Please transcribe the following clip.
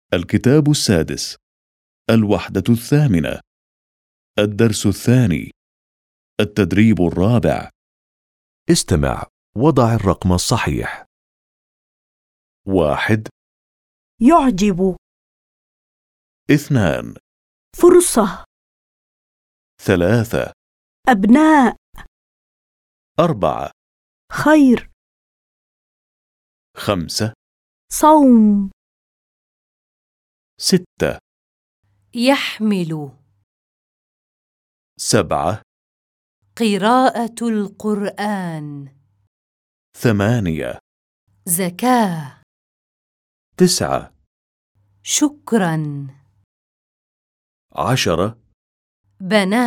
الكتاب السادس، الوحدة الثامنة، الدرس الثاني، التدريب الرابع. استمع وضع الرقم الصحيح. 1 يعجب. 2 فرصة. 3 أبناء. 4 خير. 5 صوم. 6 يحمل. 7 قراءة القرآن. 8 زكاة. 9 شكرا. 10 بنات.